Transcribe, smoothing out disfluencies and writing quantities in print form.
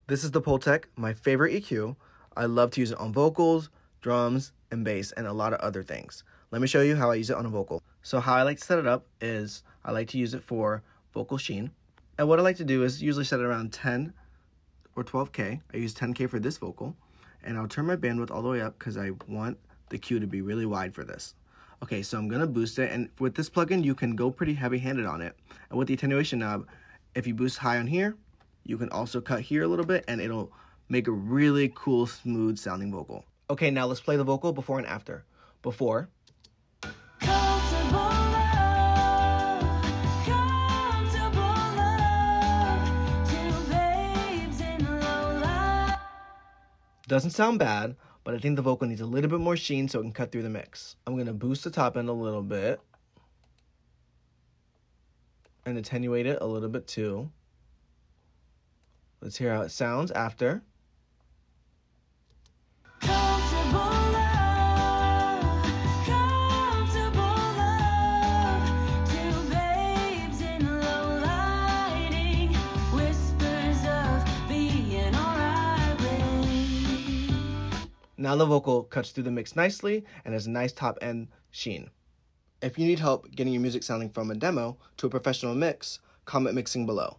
This is the Pultec, my favorite EQ. I love to use it on vocals, drums, and bass, and a lot of other things. Let me show you how I use it on a vocal. So how I like to set it up is I like to use it for vocal sheen. And what I like to do is usually set it around 10 or 12K. I use 10K for this vocal. And I'll turn my bandwidth all the way up because I want the Q to be really wide for this. Okay, so I'm going to boost it. And with this plugin, you can go pretty heavy-handed on it. And with the attenuation knob, if you boost high on here, you can also cut here a little bit and it'll make a really cool, smooth sounding vocal. Okay, now let's play the vocal before and after. Before. Doesn't sound bad, but I think the vocal needs a little bit more sheen so it can cut through the mix. I'm going to boost the top end a little bit and attenuate it a little bit too. Let's hear how it sounds after. Now the vocal cuts through the mix nicely and has a nice top end sheen. If you need help getting your music sounding from a demo to a professional mix, comment mixing below.